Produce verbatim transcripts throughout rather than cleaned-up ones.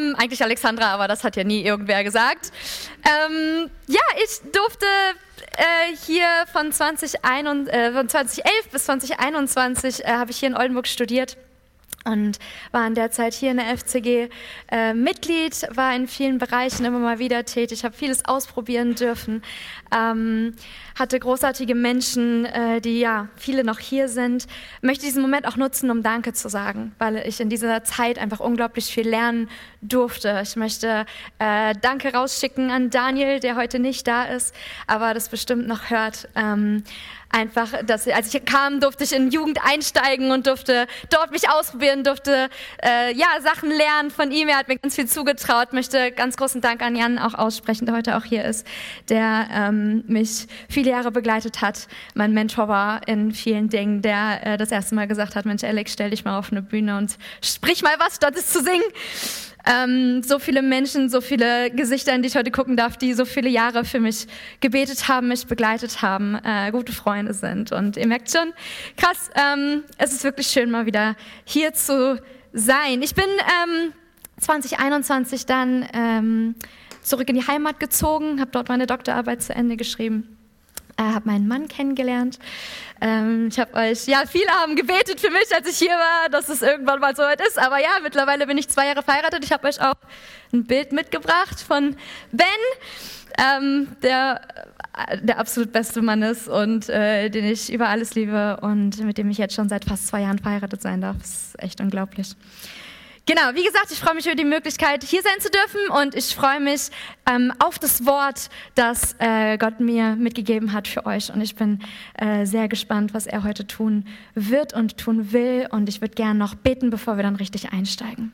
Ähm, eigentlich Alexandra, aber das hat ja nie irgendwer gesagt. Ähm, ja, ich durfte äh, hier von, zwanzig einund, äh, von zweitausendelf bis zwanzig einundzwanzig äh, habe ich hier in Oldenburg studiert. Und war in der Zeit hier in der F C G äh, Mitglied, war in vielen Bereichen immer mal wieder tätig, habe vieles ausprobieren dürfen, ähm, hatte großartige Menschen, äh, die ja viele noch hier sind. Möchte diesen Moment auch nutzen, um Danke zu sagen, weil ich in dieser Zeit einfach unglaublich viel lernen durfte. Ich möchte äh, Danke rausschicken an Daniel, der heute nicht da ist, aber das bestimmt noch hört. Ähm, Einfach, dass, als ich kam, durfte ich in Jugend einsteigen und durfte dort mich ausprobieren, durfte äh, ja, Sachen lernen von ihm. Er hat mir ganz viel zugetraut. Möchte ganz großen Dank an Jan auch aussprechen, der heute auch hier ist, der ähm, mich viele Jahre begleitet hat, mein Mentor war in vielen Dingen, der äh, das erste Mal gesagt hat, Mensch Alex, stell dich mal auf eine Bühne und sprich mal was, statt es zu singen. Ähm, so viele Menschen, so viele Gesichter, in die ich heute gucken darf, die so viele Jahre für mich gebetet haben, mich begleitet haben, äh, gute Freunde sind. Und ihr merkt schon, krass, ähm, es ist wirklich schön, mal wieder hier zu sein. Ich bin ähm, zwanzig einundzwanzig dann ähm, zurück in die Heimat gezogen, habe dort meine Doktorarbeit zu Ende geschrieben. Äh, habe meinen Mann kennengelernt. Ähm, ich habe euch, ja, viele haben gebetet für mich, als ich hier war, dass es irgendwann mal so weit ist. Aber ja, mittlerweile bin ich zwei Jahre verheiratet. Ich habe euch auch ein Bild mitgebracht von Ben, ähm, der der absolut beste Mann ist und äh, den ich über alles liebe und mit dem ich jetzt schon seit fast zwei Jahren verheiratet sein darf. Das ist echt unglaublich. Genau, wie gesagt, ich freue mich über die Möglichkeit, hier sein zu dürfen und ich freue mich ähm, auf das Wort, das äh, Gott mir mitgegeben hat für euch und ich bin äh, sehr gespannt, was er heute tun wird und tun will und ich würde gerne noch beten, bevor wir dann richtig einsteigen.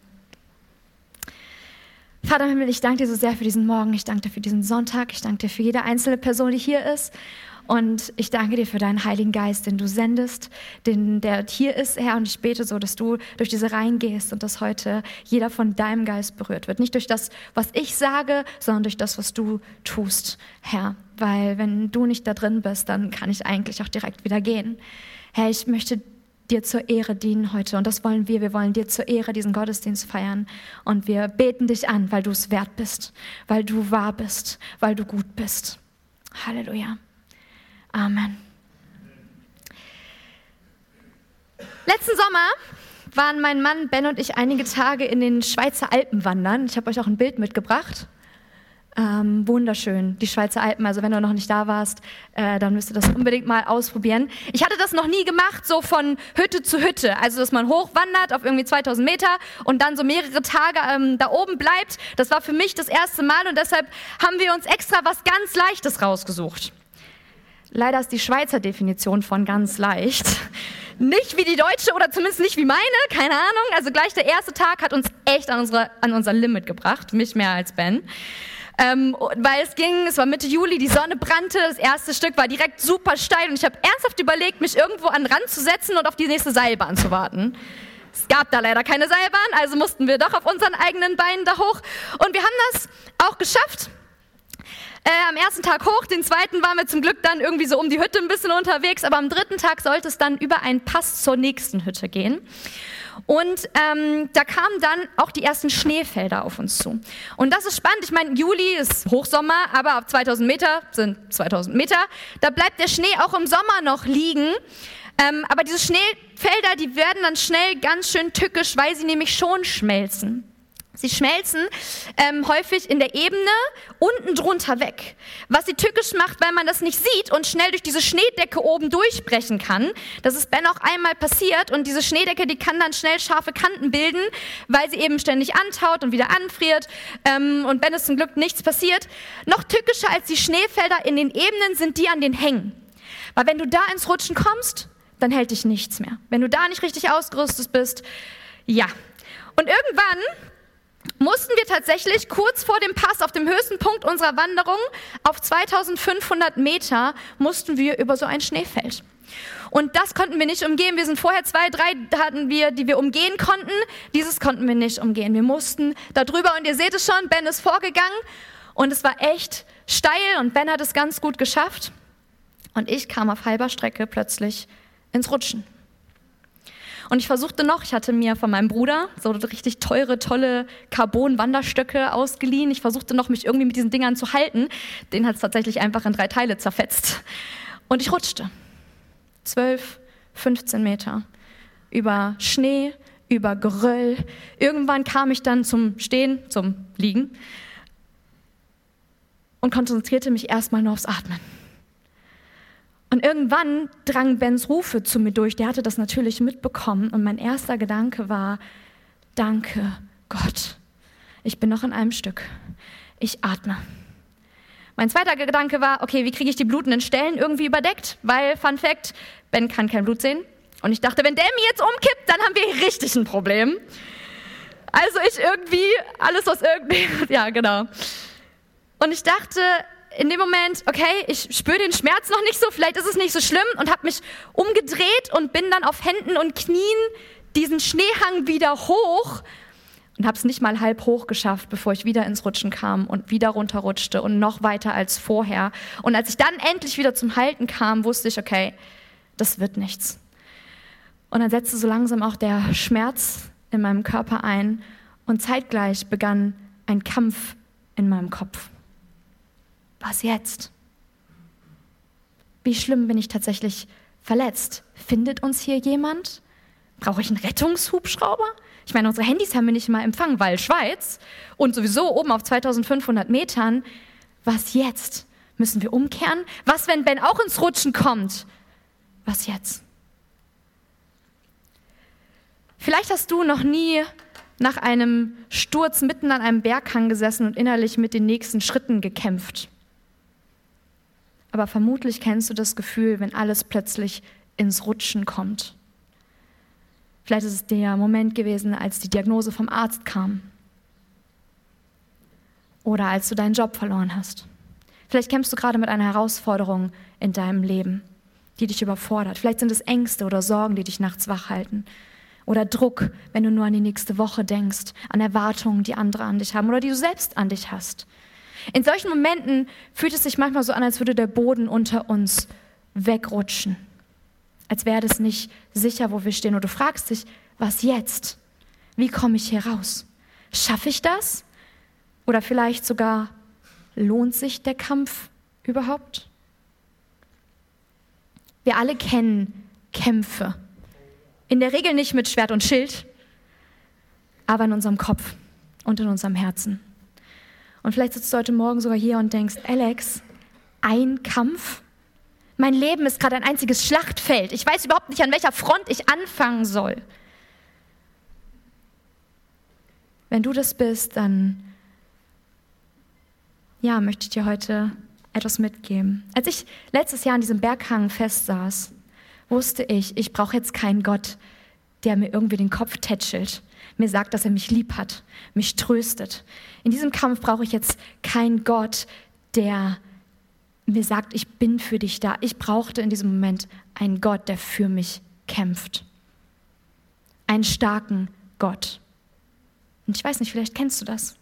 Vater im Himmel, ich danke dir so sehr für diesen Morgen, ich danke dir für diesen Sonntag, ich danke dir für jede einzelne Person, die hier ist. Und ich danke dir für deinen Heiligen Geist, den du sendest, den, der hier ist, Herr. Und ich bete so, dass du durch diese Reihen gehst und dass heute jeder von deinem Geist berührt wird. Nicht durch das, was ich sage, sondern durch das, was du tust, Herr. Weil wenn du nicht da drin bist, dann kann ich eigentlich auch direkt wieder gehen. Herr, ich möchte dir zur Ehre dienen heute. Und das wollen wir. Wir wollen dir zur Ehre diesen Gottesdienst feiern. Und wir beten dich an, weil du es wert bist, weil du wahr bist, weil du gut bist. Halleluja. Amen. Letzten Sommer waren mein Mann Ben und ich einige Tage in den Schweizer Alpen wandern. Ich habe euch auch ein Bild mitgebracht. Ähm, wunderschön, die Schweizer Alpen. Also wenn du noch nicht da warst, äh, dann müsst ihr das unbedingt mal ausprobieren. Ich hatte das noch nie gemacht, so von Hütte zu Hütte. Also dass man hochwandert auf irgendwie zweitausend Meter und dann so mehrere Tage ähm, da oben bleibt. Das war für mich das erste Mal und deshalb haben wir uns extra was ganz Leichtes rausgesucht. Leider ist die Schweizer Definition von ganz leicht nicht wie die deutsche oder zumindest nicht wie meine, keine Ahnung. Also gleich der erste Tag hat uns echt an, unsere, an unser Limit gebracht, mich mehr als Ben. Ähm, weil es ging, es war Mitte Juli, die Sonne brannte, das erste Stück war direkt super steil und ich habe ernsthaft überlegt, mich irgendwo an den Rand zu setzen und auf die nächste Seilbahn zu warten. Es gab da leider keine Seilbahn, also mussten wir doch auf unseren eigenen Beinen da hoch und wir haben das auch geschafft. Äh, am ersten Tag hoch, den zweiten waren wir zum Glück dann irgendwie so um die Hütte ein bisschen unterwegs, aber am dritten Tag sollte es dann über einen Pass zur nächsten Hütte gehen. Und ähm, da kamen dann auch die ersten Schneefelder auf uns zu. Und das ist spannend, ich meine, Juli ist Hochsommer, aber auf zweitausend Meter sind zweitausend Meter, da bleibt der Schnee auch im Sommer noch liegen. Ähm, aber diese Schneefelder, die werden dann schnell ganz schön tückisch, weil sie nämlich schon schmelzen. Sie schmelzen ähm, häufig in der Ebene unten drunter weg, was sie tückisch macht, weil man das nicht sieht und schnell durch diese Schneedecke oben durchbrechen kann. Das ist Ben auch einmal passiert und diese Schneedecke, die kann dann schnell scharfe Kanten bilden, weil sie eben ständig antaut und wieder anfriert ähm, und Ben ist zum Glück nichts passiert. Noch tückischer als die Schneefelder in den Ebenen sind die an den Hängen, weil wenn du da ins Rutschen kommst, dann hält dich nichts mehr. Wenn du da nicht richtig ausgerüstet bist, ja. Und irgendwann mussten wir tatsächlich kurz vor dem Pass, auf dem höchsten Punkt unserer Wanderung, auf zweitausendfünfhundert Meter, mussten wir über so ein Schneefeld. Und das konnten wir nicht umgehen. Wir sind vorher zwei, drei hatten wir, die wir umgehen konnten. Dieses konnten wir nicht umgehen. Wir mussten da drüber und ihr seht es schon, Ben ist vorgegangen und es war echt steil und Ben hat es ganz gut geschafft. Und ich kam auf halber Strecke plötzlich ins Rutschen. Und ich versuchte noch, ich hatte mir von meinem Bruder so richtig teure, tolle Carbon-Wanderstöcke ausgeliehen. Ich versuchte noch, mich irgendwie mit diesen Dingern zu halten. Den hat es tatsächlich einfach in drei Teile zerfetzt. Und ich rutschte. zwölf, fünfzehn Meter. Über Schnee, über Geröll. Irgendwann kam ich dann zum Stehen, zum Liegen und konzentrierte mich erstmal nur aufs Atmen. Und irgendwann drangen Bens Rufe zu mir durch. Der hatte das natürlich mitbekommen. Und mein erster Gedanke war, danke Gott, ich bin noch in einem Stück. Ich atme. Mein zweiter Gedanke war, okay, wie kriege ich die blutenden Stellen irgendwie überdeckt? Weil, Fun Fact, Ben kann kein Blut sehen. Und ich dachte, wenn der mir jetzt umkippt, dann haben wir richtig ein Problem. Also ich irgendwie, alles was irgendwie, ja genau. Und ich dachte in dem Moment, okay, ich spüre den Schmerz noch nicht so, vielleicht ist es nicht so schlimm und habe mich umgedreht und bin dann auf Händen und Knien diesen Schneehang wieder hoch und habe es nicht mal halb hoch geschafft, bevor ich wieder ins Rutschen kam und wieder runterrutschte und noch weiter als vorher. Und als ich dann endlich wieder zum Halten kam, wusste ich, okay, das wird nichts. Und dann setzte so langsam auch der Schmerz in meinem Körper ein und zeitgleich begann ein Kampf in meinem Kopf. Was jetzt? Wie schlimm bin ich tatsächlich verletzt? Findet uns hier jemand? Brauche ich einen Rettungshubschrauber? Ich meine, unsere Handys haben wir nicht mal empfangen, weil Schweiz und sowieso oben auf zweitausendfünfhundert Metern. Was jetzt? Müssen wir umkehren? Was, wenn Ben auch ins Rutschen kommt? Was jetzt? Vielleicht hast du noch nie nach einem Sturz mitten an einem Berghang gesessen und innerlich mit den nächsten Schritten gekämpft. Aber vermutlich kennst du das Gefühl, wenn alles plötzlich ins Rutschen kommt. Vielleicht ist es der Moment gewesen, als die Diagnose vom Arzt kam. Oder als du deinen Job verloren hast. Vielleicht kämpfst du gerade mit einer Herausforderung in deinem Leben, die dich überfordert. Vielleicht sind es Ängste oder Sorgen, die dich nachts wach halten. Oder Druck, wenn du nur an die nächste Woche denkst, an Erwartungen, die andere an dich haben oder die du selbst an dich hast. In solchen Momenten fühlt es sich manchmal so an, als würde der Boden unter uns wegrutschen. Als wäre das nicht sicher, wo wir stehen. Und du fragst dich, was jetzt? Wie komme ich hier raus? Schaffe ich das? Oder vielleicht sogar, lohnt sich der Kampf überhaupt? Wir alle kennen Kämpfe. In der Regel nicht mit Schwert und Schild, aber in unserem Kopf und in unserem Herzen. Und vielleicht sitzt du heute Morgen sogar hier und denkst, Alex, ein Kampf? Mein Leben ist gerade ein einziges Schlachtfeld. Ich weiß überhaupt nicht, an welcher Front ich anfangen soll. Wenn du das bist, dann ja, möchte ich dir heute etwas mitgeben. Als ich letztes Jahr an diesem Berghang festsaß, wusste ich, ich brauche jetzt keinen Gott, der mir irgendwie den Kopf tätschelt, mir sagt, dass er mich lieb hat, mich tröstet. In diesem Kampf brauche ich jetzt keinen Gott, der mir sagt, ich bin für dich da. Ich brauchte in diesem Moment einen Gott, der für mich kämpft. Einen starken Gott. Und ich weiß nicht, vielleicht kennst du das.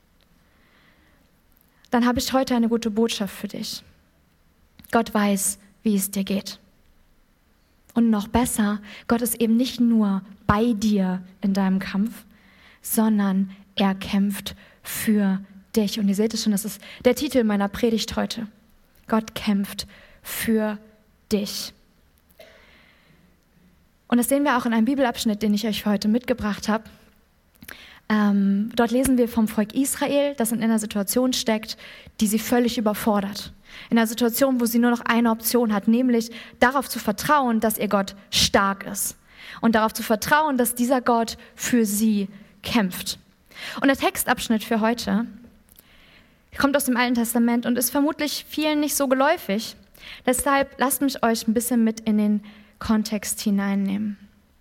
Dann habe ich heute eine gute Botschaft für dich. Gott weiß, wie es dir geht. Und noch besser, Gott ist eben nicht nur bei dir in deinem Kampf, sondern er kämpft für dich. Und ihr seht es schon, das ist der Titel meiner Predigt heute. Gott kämpft für dich. Und das sehen wir auch in einem Bibelabschnitt, den ich euch für heute mitgebracht habe. Ähm, dort lesen wir vom Volk Israel, das in einer Situation steckt, die sie völlig überfordert. In einer Situation, wo sie nur noch eine Option hat, nämlich darauf zu vertrauen, dass ihr Gott stark ist. Und darauf zu vertrauen, dass dieser Gott für sie kämpft. Und der Textabschnitt für heute kommt aus dem Alten Testament und ist vermutlich vielen nicht so geläufig. Deshalb lasst mich euch ein bisschen mit in den Kontext hineinnehmen.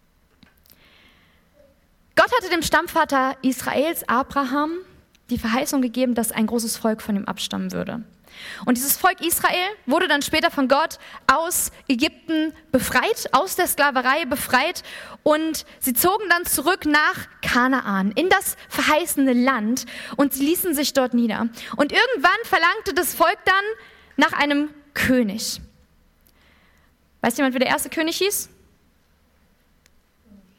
Gott hatte dem Stammvater Israels, Abraham, die Verheißung gegeben, dass ein großes Volk von ihm abstammen würde. Und dieses Volk Israel wurde dann später von Gott aus Ägypten befreit, aus der Sklaverei befreit und sie zogen dann zurück nach Kanaan, in das verheißene Land und sie ließen sich dort nieder. Und irgendwann verlangte das Volk dann nach einem König. Weiß jemand, wie der erste König hieß?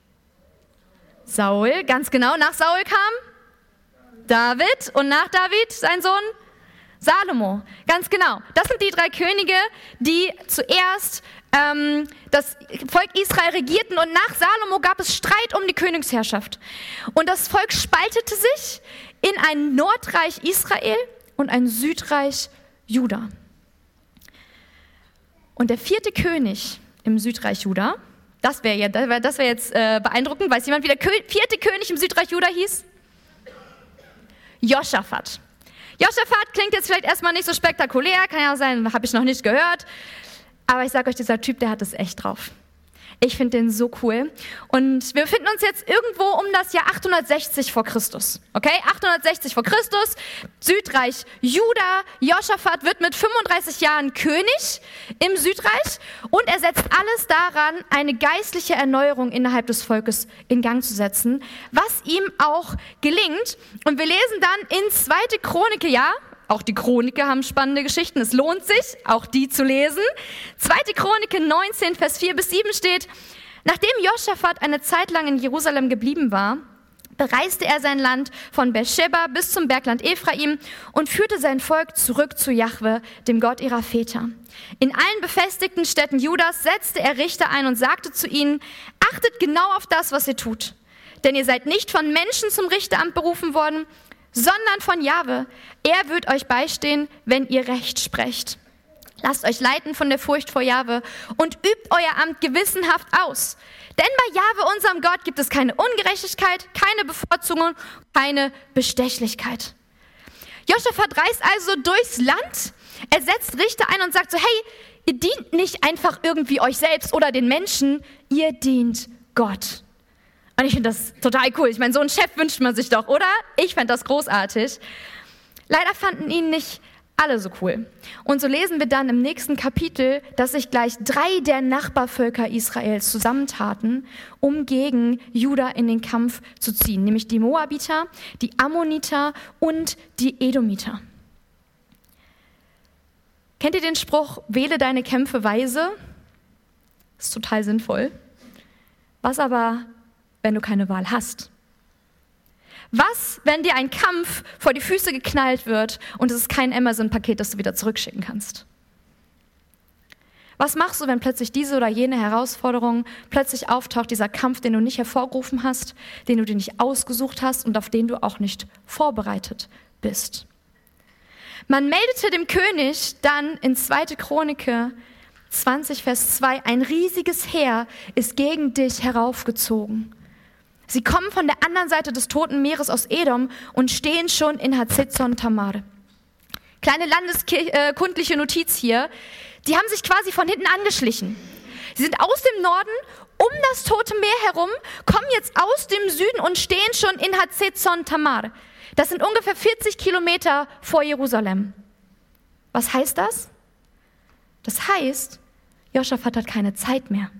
Saul, ganz genau. Nach Saul kam David und nach David sein Sohn Salomo. Ganz genau. Das sind die drei Könige, die zuerst ähm, das Volk Israel regierten und nach Salomo gab es Streit um die Königsherrschaft. Und das Volk spaltete sich in ein Nordreich Israel und ein Südreich Juda. Und der vierte König im Südreich Juda, das wäre ja, das wär jetzt äh, beeindruckend, weiß jemand, wie der Kö- vierte König im Südreich Juda hieß? Josaphat. Josaphat klingt jetzt vielleicht erstmal nicht so spektakulär, kann ja sein, habe ich noch nicht gehört. Aber ich sage euch, dieser Typ, der hat es echt drauf. Ich finde den so cool. Und wir befinden uns jetzt irgendwo um das Jahr achthundertsechzig vor Christus. Okay, achthundertsechzig vor Christus, Südreich Juda. Josaphat wird mit fünfunddreißig Jahren König im Südreich und er setzt alles daran, eine geistliche Erneuerung innerhalb des Volkes in Gang zu setzen, was ihm auch gelingt. Und wir lesen dann in zweite Chronike, ja, auch die Chroniker haben spannende Geschichten, es lohnt sich, auch die zu lesen. zweite Chronike neunzehn, Vers vier bis sieben steht, nachdem Josaphat eine Zeit lang in Jerusalem geblieben war, bereiste er sein Land von Beersheba bis zum Bergland Ephraim und führte sein Volk zurück zu Jahwe, dem Gott ihrer Väter. In allen befestigten Städten Judas setzte er Richter ein und sagte zu ihnen, achtet genau auf das, was ihr tut, denn ihr seid nicht von Menschen zum Richteramt berufen worden, sondern von Jahwe. Er wird euch beistehen, wenn ihr Recht sprecht. Lasst euch leiten von der Furcht vor Jahwe und übt euer Amt gewissenhaft aus. Denn bei Jahwe, unserem Gott, gibt es keine Ungerechtigkeit, keine Bevorzugung, keine Bestechlichkeit. Josaphat reist also durchs Land. Er setzt Richter ein und sagt so, hey, ihr dient nicht einfach irgendwie euch selbst oder den Menschen, ihr dient Gott. Und ich finde das total cool. Ich meine, so einen Chef wünscht man sich doch, oder? Ich fände das großartig. Leider fanden ihn nicht alle so cool. Und so lesen wir dann im nächsten Kapitel, dass sich gleich drei der Nachbarvölker Israels zusammentaten, um gegen Juda in den Kampf zu ziehen. Nämlich die Moabiter, die Ammoniter und die Edomiter. Kennt ihr den Spruch, wähle deine Kämpfe weise? Das ist total sinnvoll. Was aber, wenn du keine Wahl hast? Was, wenn dir ein Kampf vor die Füße geknallt wird und es ist kein Amazon-Paket, das du wieder zurückschicken kannst? Was machst du, wenn plötzlich diese oder jene Herausforderung plötzlich auftaucht, dieser Kampf, den du nicht hervorgerufen hast, den du dir nicht ausgesucht hast und auf den du auch nicht vorbereitet bist? Man meldete dem König dann in zweite Chronike zwanzig, Vers zwei, ein riesiges Heer ist gegen dich heraufgezogen. Sie kommen von der anderen Seite des Toten Meeres aus Edom und stehen schon in Hazezon Tamar. Kleine landeskundliche Notiz hier. Die haben sich quasi von hinten angeschlichen. Sie sind aus dem Norden um das Tote Meer herum, kommen jetzt aus dem Süden und stehen schon in Hazezon Tamar. Das sind ungefähr vierzig Kilometer vor Jerusalem. Was heißt das? Das heißt, Josaphat hat keine Zeit mehr.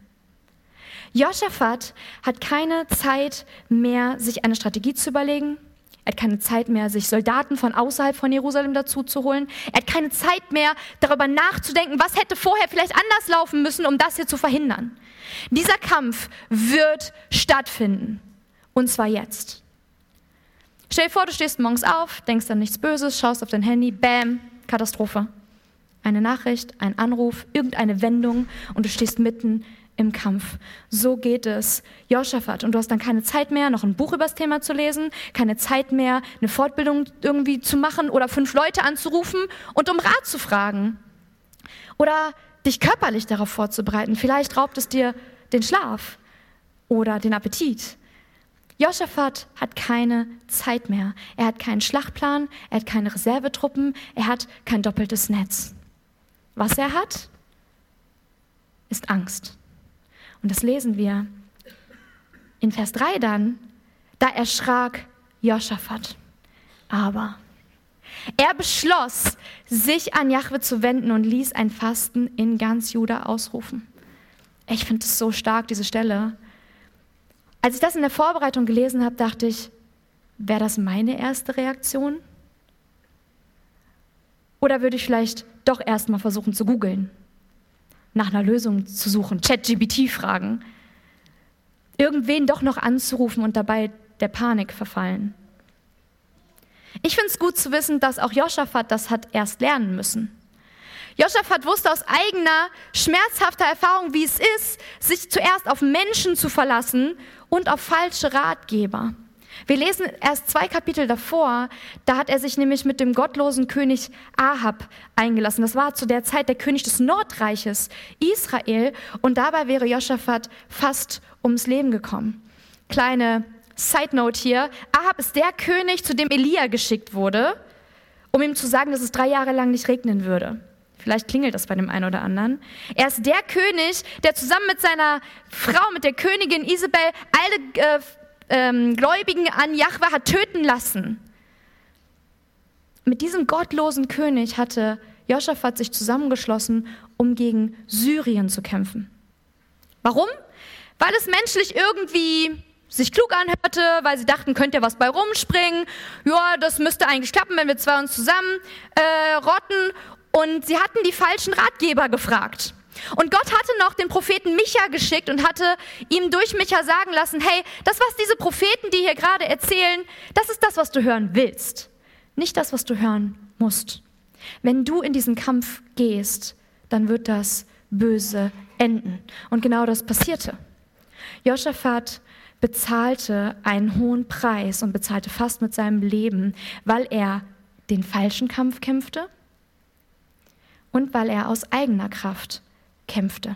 Josaphat hat keine Zeit mehr, sich eine Strategie zu überlegen. Er hat keine Zeit mehr, sich Soldaten von außerhalb von Jerusalem dazu zu holen. Er hat keine Zeit mehr, darüber nachzudenken, was hätte vorher vielleicht anders laufen müssen, um das hier zu verhindern. Dieser Kampf wird stattfinden. Und zwar jetzt. Stell dir vor, du stehst morgens auf, denkst an nichts Böses, schaust auf dein Handy, bam, Katastrophe. Eine Nachricht, ein Anruf, irgendeine Wendung und du stehst mitten im Kampf. So geht es Josaphat. Und du hast dann keine Zeit mehr, noch ein Buch über das Thema zu lesen, keine Zeit mehr, eine Fortbildung irgendwie zu machen oder fünf Leute anzurufen und um Rat zu fragen. Oder dich körperlich darauf vorzubereiten. Vielleicht raubt es dir den Schlaf oder den Appetit. Josaphat hat keine Zeit mehr. Er hat keinen Schlachtplan, er hat keine Reservetruppen, er hat kein doppeltes Netz. Was er hat, ist Angst. Und das lesen wir in Vers drei dann. Da erschrak Josaphat. Aber er beschloss, sich an Jahwe zu wenden und ließ ein Fasten in ganz Juda ausrufen. Ich finde es so stark, diese Stelle. Als ich das in der Vorbereitung gelesen habe, dachte ich, wäre das meine erste Reaktion? Oder würde ich vielleicht doch erstmal versuchen zu googeln? Nach einer Lösung zu suchen, ChatGPT fragen. irgendwen doch noch anzurufen und dabei der Panik verfallen. Ich finde es gut zu wissen, dass auch Josaphat das hat erst lernen müssen. Josaphat wusste aus eigener, schmerzhafter Erfahrung, wie es ist, sich zuerst auf Menschen zu verlassen und auf falsche Ratgeber. Wir lesen erst zwei Kapitel davor, da hat er sich nämlich mit dem gottlosen König Ahab eingelassen. Das war zu der Zeit der König des Nordreiches Israel und dabei wäre Josaphat fast ums Leben gekommen. Kleine Side Note hier, Ahab ist der König, zu dem Elia geschickt wurde, um ihm zu sagen, dass es drei Jahre lang nicht regnen würde. Vielleicht klingelt das bei dem einen oder anderen. Er ist der König, der zusammen mit seiner Frau, mit der Königin Isabel, alle äh, ähm, Gläubigen an Jahwe hat töten lassen. Mit diesem gottlosen König hatte Josaphat sich zusammengeschlossen, um gegen Syrien zu kämpfen. Warum? Weil es menschlich irgendwie sich klug anhörte, weil sie dachten, könnte ja was bei rumspringen. Ja, das müsste eigentlich klappen, wenn wir zwei uns zusammen äh, rotten. Und sie hatten die falschen Ratgeber gefragt. Und Gott hatte noch den Propheten Micha geschickt und hatte ihm durch Micha sagen lassen, hey, das, was diese Propheten dir hier gerade erzählen, das ist das, was du hören willst. Nicht das, was du hören musst. Wenn du in diesen Kampf gehst, dann wird das böse enden. Und genau das passierte. Josaphat bezahlte einen hohen Preis und bezahlte fast mit seinem Leben, weil er den falschen Kampf kämpfte und weil er aus eigener Kraft kämpfte.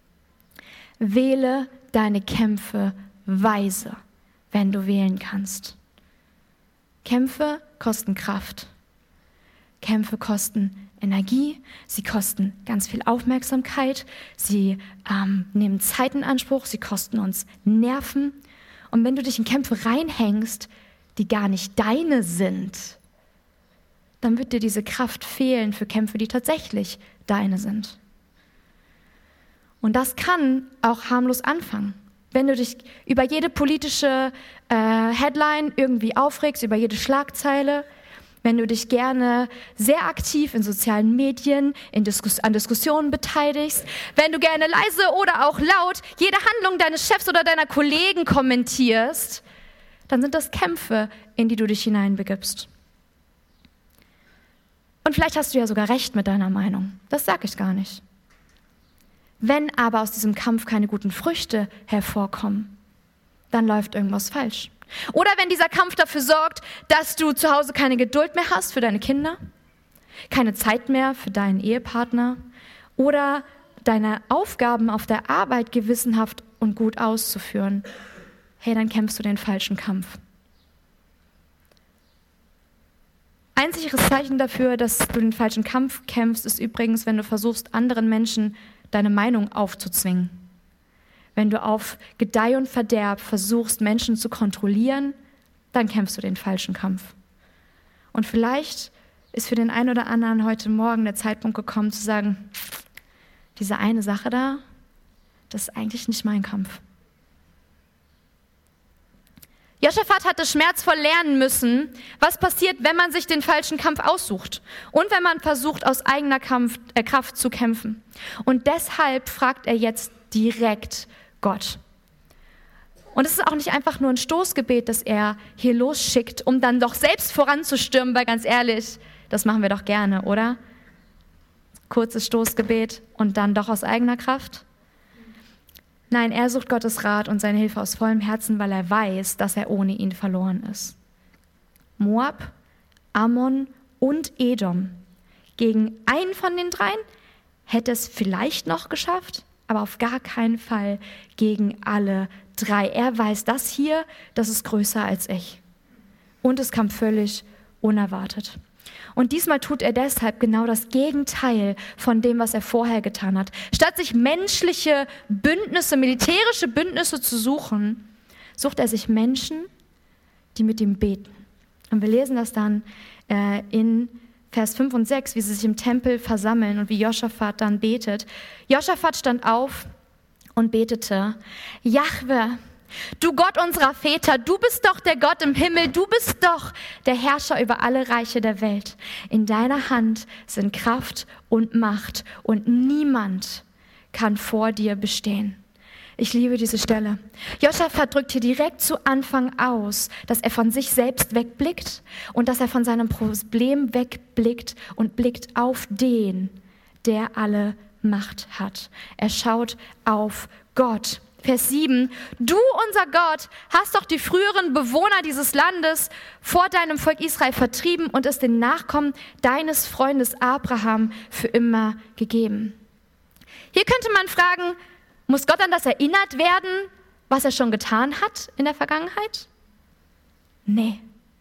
Wähle deine Kämpfe weise, wenn du wählen kannst. Kämpfe kosten Kraft. Kämpfe kosten Energie, sie kosten ganz viel Aufmerksamkeit, sie ähm, nehmen Zeit in Anspruch, sie kosten uns Nerven. Und wenn du dich in Kämpfe reinhängst, die gar nicht deine sind, dann wird dir diese Kraft fehlen für Kämpfe, die tatsächlich deine sind. Und das kann auch harmlos anfangen. Wenn du dich über jede politische äh, Headline irgendwie aufregst, über jede Schlagzeile, wenn du dich gerne sehr aktiv in sozialen Medien, in Diskus- an Diskussionen beteiligst, wenn du gerne leise oder auch laut jede Handlung deines Chefs oder deiner Kollegen kommentierst, dann sind das Kämpfe, in die du dich hineinbegibst. Und vielleicht hast du ja sogar recht mit deiner Meinung. Das sage ich gar nicht. Wenn aber aus diesem Kampf keine guten Früchte hervorkommen, dann läuft irgendwas falsch. Oder wenn dieser Kampf dafür sorgt, dass du zu Hause keine Geduld mehr hast für deine Kinder, keine Zeit mehr für deinen Ehepartner oder deine Aufgaben auf der Arbeit gewissenhaft und gut auszuführen, hey, dann kämpfst du den falschen Kampf. Einziges Zeichen dafür, dass du den falschen Kampf kämpfst, ist übrigens, wenn du versuchst, anderen Menschen deine Meinung aufzuzwingen. Wenn du auf Gedeih und Verderb versuchst, Menschen zu kontrollieren, dann kämpfst du den falschen Kampf. Und vielleicht ist für den einen oder anderen heute Morgen der Zeitpunkt gekommen, zu sagen, diese eine Sache da, das ist eigentlich nicht mein Kampf. Josaphat hatte schmerzvoll lernen müssen, was passiert, wenn man sich den falschen Kampf aussucht und wenn man versucht, aus eigener Kampf, äh, Kraft zu kämpfen. Und deshalb fragt er jetzt direkt Gott. Und es ist auch nicht einfach nur ein Stoßgebet, das er hier losschickt, um dann doch selbst voranzustürmen, weil ganz ehrlich, das machen wir doch gerne, oder? Kurzes Stoßgebet und dann doch aus eigener Kraft? Nein, er sucht Gottes Rat und seine Hilfe aus vollem Herzen, weil er weiß, dass er ohne ihn verloren ist. Moab, Ammon und Edom. Gegen einen von den dreien hätte es vielleicht noch geschafft, aber auf gar keinen Fall gegen alle drei. Er weiß, das hier, das ist größer als ich. Und es kam völlig unerwartet. Und diesmal tut er deshalb genau das Gegenteil von dem, was er vorher getan hat. Statt sich menschliche Bündnisse, militärische Bündnisse zu suchen, sucht er sich Menschen, die mit ihm beten. Und wir lesen das dann äh, in Vers fünf und sechs, wie sie sich im Tempel versammeln und wie Josaphat dann betet. Josaphat stand auf und betete, Jahwe, du Gott unserer Väter, du bist doch der Gott im Himmel, du bist doch der Herrscher über alle Reiche der Welt. In deiner Hand sind Kraft und Macht und niemand kann vor dir bestehen. Ich liebe diese Stelle. Josaphat drückt hier direkt zu Anfang aus, dass er von sich selbst wegblickt und dass er von seinem Problem wegblickt und blickt auf den, der alle Macht hat. Er schaut auf Gott. Vers sieben, du, unser Gott, hast doch die früheren Bewohner dieses Landes vor deinem Volk Israel vertrieben und es den Nachkommen deines Freundes Abraham für immer gegeben. Hier könnte man fragen, muss Gott an das erinnert werden, was er schon getan hat in der Vergangenheit? Nee.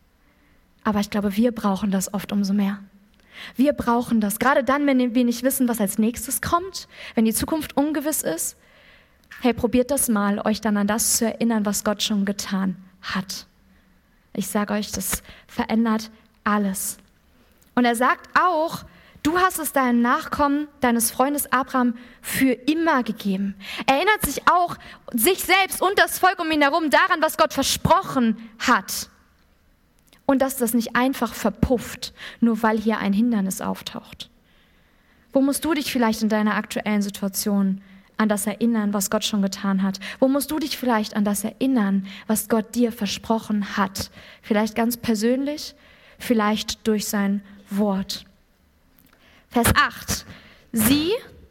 Aber ich glaube, wir brauchen das oft umso mehr. Wir brauchen das, gerade dann, wenn wir nicht wissen, was als nächstes kommt, wenn die Zukunft ungewiss ist. Hey, probiert das mal, euch dann an das zu erinnern, was Gott schon getan hat. Ich sage euch, das verändert alles. Und er sagt auch, du hast es deinen Nachkommen, deines Freundes Abraham, für immer gegeben. Er erinnert sich auch, sich selbst und das Volk um ihn herum daran, was Gott versprochen hat. Und dass das nicht einfach verpufft, nur weil hier ein Hindernis auftaucht. Wo musst du dich vielleicht in deiner aktuellen Situation an das erinnern, was Gott schon getan hat? Wo musst du dich vielleicht an das erinnern, was Gott dir versprochen hat? Vielleicht ganz persönlich, vielleicht durch sein Wort. Vers acht. Sie,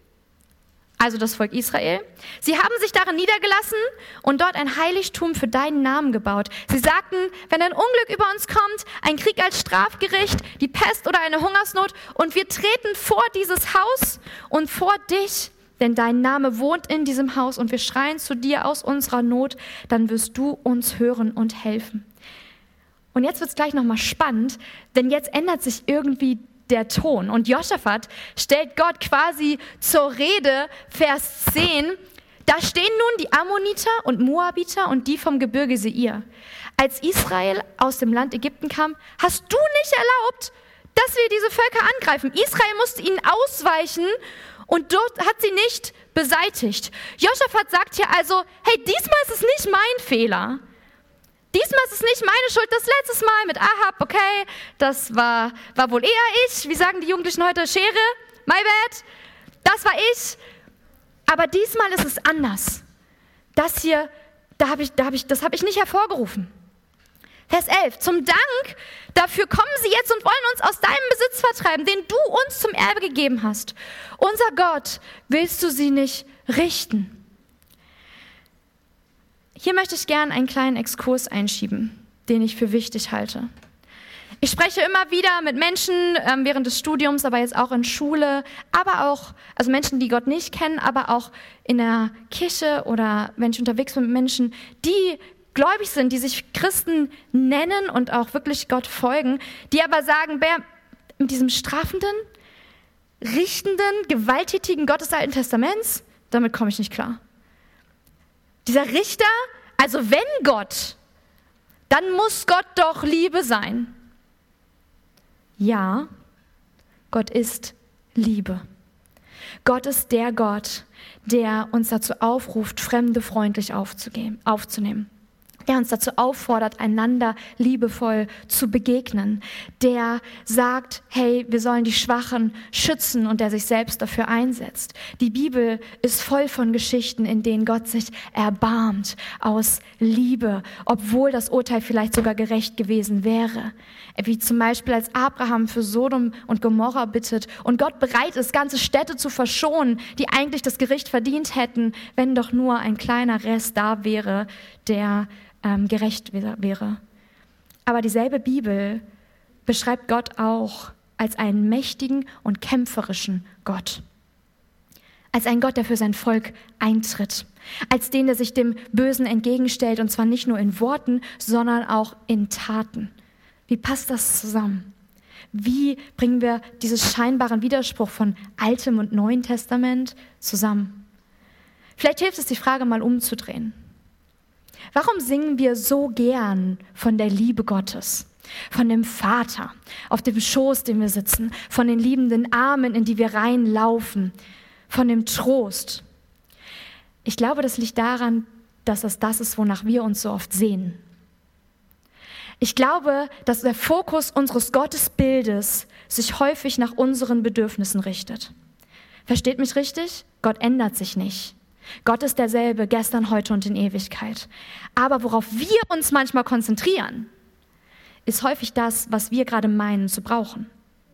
also das Volk Israel, sie haben sich darin niedergelassen und dort ein Heiligtum für deinen Namen gebaut. Sie sagten, wenn ein Unglück über uns kommt, ein Krieg als Strafgericht, die Pest oder eine Hungersnot, und wir treten vor dieses Haus und vor dich, denn dein Name wohnt in diesem Haus und wir schreien zu dir aus unserer Not, dann wirst du uns hören und helfen. Und jetzt wird es gleich nochmal spannend, denn jetzt ändert sich irgendwie der Ton. Und Josaphat stellt Gott quasi zur Rede, Vers zehn, da stehen nun die Ammoniter und Moabiter und die vom Gebirge Seir. Als Israel aus dem Land Ägypten kam, hast du nicht erlaubt, dass wir diese Völker angreifen. Israel musste ihnen ausweichen und dort hat sie nicht beseitigt. Josaphat sagt hier also, hey, diesmal ist es nicht mein Fehler. Diesmal ist es nicht meine Schuld. Das letztes Mal mit Ahab, okay, das war, war wohl eher ich. Wie sagen die Jugendlichen heute? Schere? My bad. Das war ich. Aber diesmal ist es anders. Das hier, da hab ich, da hab ich, das habe ich nicht hervorgerufen. Vers elf. Zum Dank dafür kommen sie jetzt und wollen uns aus deinem Besitz vertreiben, den du uns zum Erbe gegeben hast. Unser Gott, willst du sie nicht richten? Hier möchte ich gerne einen kleinen Exkurs einschieben, den ich für wichtig halte. Ich spreche immer wieder mit Menschen ähm, während des Studiums, aber jetzt auch in Schule, aber auch, also Menschen, die Gott nicht kennen, aber auch in der Kirche oder wenn ich unterwegs bin mit Menschen, die gläubig sind, die sich Christen nennen und auch wirklich Gott folgen, die aber sagen, wer mit diesem strafenden, richtenden, gewalttätigen Gott des Alten Testaments, damit komme ich nicht klar. Dieser Richter, also wenn Gott, dann muss Gott doch Liebe sein. Ja, Gott ist Liebe. Gott ist der Gott, der uns dazu aufruft, Fremde freundlich aufzunehmen. Der uns dazu auffordert, einander liebevoll zu begegnen. Der sagt, hey, wir sollen die Schwachen schützen und der sich selbst dafür einsetzt. Die Bibel ist voll von Geschichten, in denen Gott sich erbarmt aus Liebe, obwohl das Urteil vielleicht sogar gerecht gewesen wäre. Wie zum Beispiel, als Abraham für Sodom und Gomorra bittet und Gott bereit ist, ganze Städte zu verschonen, die eigentlich das Gericht verdient hätten, wenn doch nur ein kleiner Rest da wäre, der ähm, gerecht wäre. Aber dieselbe Bibel beschreibt Gott auch als einen mächtigen und kämpferischen Gott. Als einen Gott, der für sein Volk eintritt. Als den, der sich dem Bösen entgegenstellt, und zwar nicht nur in Worten, sondern auch in Taten. Wie passt das zusammen? Wie bringen wir diesen scheinbaren Widerspruch von Altem und Neuen Testament zusammen? Vielleicht hilft es, die Frage mal umzudrehen. Warum singen wir so gern von der Liebe Gottes, von dem Vater, auf dem Schoß, den wir sitzen, von den liebenden Armen, in die wir reinlaufen, von dem Trost? Ich glaube, das liegt daran, dass es das ist, wonach wir uns so oft sehnen. Ich glaube, dass der Fokus unseres Gottesbildes sich häufig nach unseren Bedürfnissen richtet. Versteht mich richtig? Gott ändert sich nicht. Gott ist derselbe, gestern, heute und in Ewigkeit. Aber worauf wir uns manchmal konzentrieren, ist häufig das, was wir gerade meinen zu brauchen.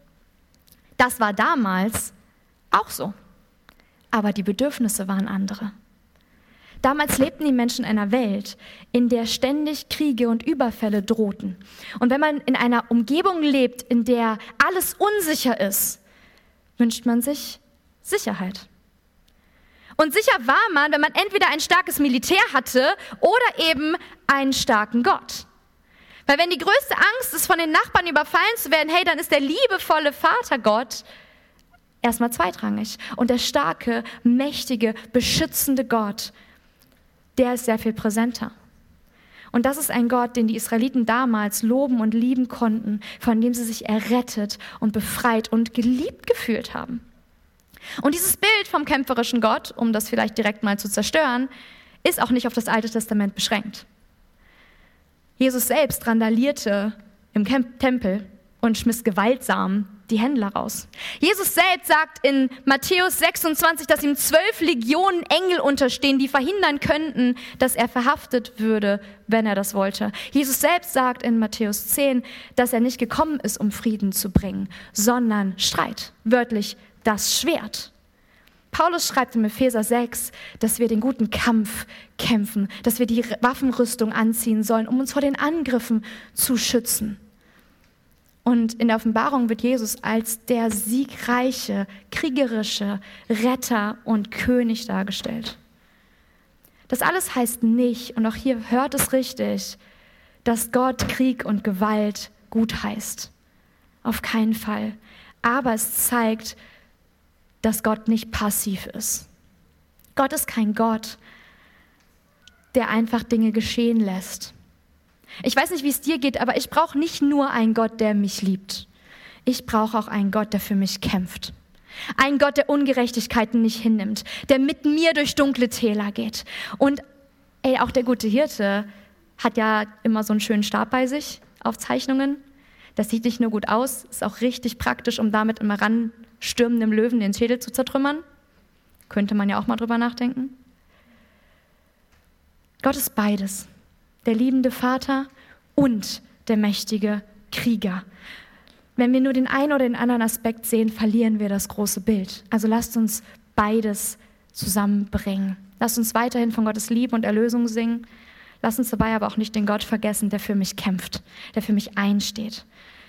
Das war damals auch so. Aber die Bedürfnisse waren andere. Damals lebten die Menschen in einer Welt, in der ständig Kriege und Überfälle drohten. Und wenn man in einer Umgebung lebt, in der alles unsicher ist, wünscht man sich Sicherheit. Und sicher war man, wenn man entweder ein starkes Militär hatte oder eben einen starken Gott. Weil wenn die größte Angst ist, von den Nachbarn überfallen zu werden, hey, dann ist der liebevolle Vater Gott erstmal zweitrangig. Und der starke, mächtige, beschützende Gott, der ist sehr viel präsenter. Und das ist ein Gott, den die Israeliten damals loben und lieben konnten, von dem sie sich errettet und befreit und geliebt gefühlt haben. Und dieses Bild vom kämpferischen Gott, um das vielleicht direkt mal zu zerstören, ist auch nicht auf das Alte Testament beschränkt. Jesus selbst randalierte im Tempel und schmiss gewaltsam die Händler raus. Jesus selbst sagt in Matthäus sechsundzwanzig, dass ihm zwölf Legionen Engel unterstehen, die verhindern könnten, dass er verhaftet würde, wenn er das wollte. Jesus selbst sagt in Matthäus zehn, dass er nicht gekommen ist, um Frieden zu bringen, sondern Streit, wörtlich das Schwert. Paulus schreibt in Epheser sechs, dass wir den guten Kampf kämpfen, dass wir die Waffenrüstung anziehen sollen, um uns vor den Angriffen zu schützen. Und in der Offenbarung wird Jesus als der siegreiche, kriegerische Retter und König dargestellt. Das alles heißt nicht, und auch hier hört es richtig, dass Gott Krieg und Gewalt gut heißt. Auf keinen Fall. Aber es zeigt, dass Gott nicht passiv ist. Gott ist kein Gott, der einfach Dinge geschehen lässt. Ich weiß nicht, wie es dir geht, aber ich brauche nicht nur einen Gott, der mich liebt. Ich brauche auch einen Gott, der für mich kämpft. Einen Gott, der Ungerechtigkeiten nicht hinnimmt, der mit mir durch dunkle Täler geht. Und ey, auch der gute Hirte hat ja immer so einen schönen Stab bei sich auf Zeichnungen. Das sieht nicht nur gut aus, ist auch richtig praktisch, um damit immer ranstürmendem Löwen den Schädel zu zertrümmern. Könnte man ja auch mal drüber nachdenken. Gott ist beides. Der liebende Vater und der mächtige Krieger. Wenn wir nur den einen oder den anderen Aspekt sehen, verlieren wir das große Bild. Also lasst uns beides zusammenbringen. Lasst uns weiterhin von Gottes Liebe und Erlösung singen. Lasst uns dabei aber auch nicht den Gott vergessen, der für mich kämpft, der für mich einsteht.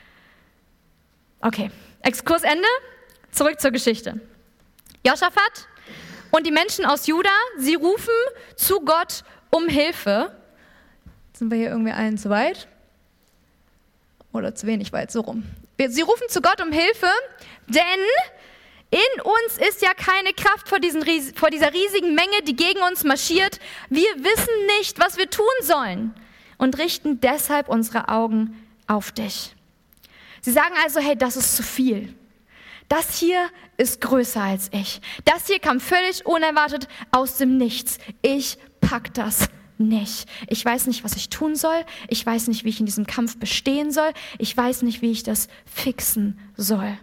Okay, Exkursende, zurück zur Geschichte. Josaphat und die Menschen aus Juda, sie rufen zu Gott um Hilfe. Sind wir hier irgendwie allen zu weit? Oder zu wenig weit, so rum. Sie rufen zu Gott um Hilfe, denn in uns ist ja keine Kraft vor, diesen, vor dieser riesigen Menge, die gegen uns marschiert. Wir wissen nicht, was wir tun sollen und richten deshalb unsere Augen auf dich. Sie sagen also, hey, das ist zu viel. Das hier ist größer als ich. Das hier kam völlig unerwartet aus dem Nichts. Ich pack das nicht. Ich weiß nicht, was ich tun soll. Ich weiß nicht, wie ich in diesem Kampf bestehen soll. Ich weiß nicht, wie ich das fixen soll.